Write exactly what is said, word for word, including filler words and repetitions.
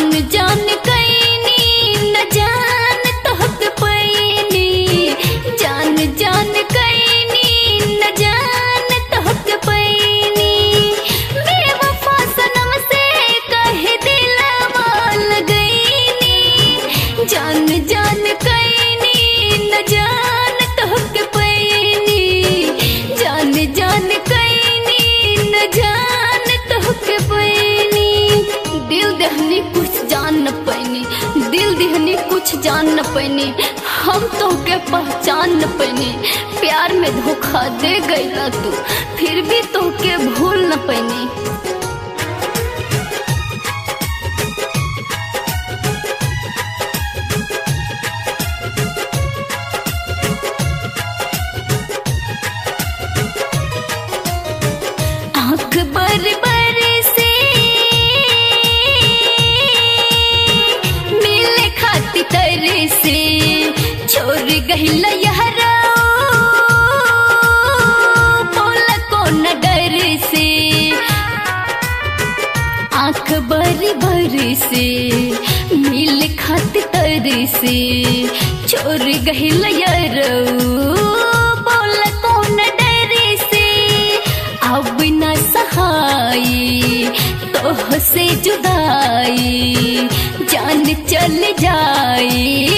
जान जान कैनी न जान तोहक पैनी, जान जान कैनी न जान तोहक पैनी, बेवफा सनम से कह दिलवा लगैनी, जान जान कैनी न जान तोहक पैनी, जान जान कैनी न जान तोहक पैनी। दिल दहनी कुछ जान न पैनी, दिल दहनी कुछ जान न पैनी, हम तो के पहचान न पैनी, प्यार में धोखा दे गईला तू फिर भी तो के भूल न पैनी। आँख बर बर से मिले खाती तर से छोड़ गहिला यहरा बोला कौन डर से, आँख बर बर से मिले खाती तर से छोड़ गहिला यहरा बोला कौन डर से, अब न सहाई तोह से जुदाई जान चल जाई